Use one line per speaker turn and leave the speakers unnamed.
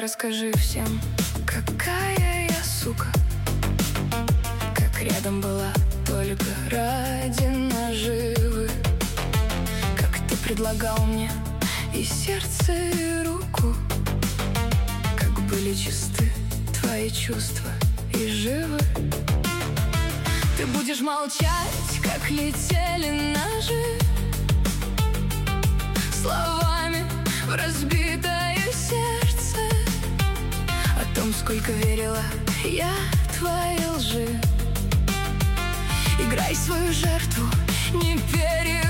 расскажи всем, какая я сука, как рядом была только ради наживы, как ты предлагал мне и сердце, и руку, как были чисты твои чувства и живы. Ты будешь молчать, как летели ножи, словами в разбитое сердце, о том, сколько верила я твоей лжи. Играй свою жертву, не переживай.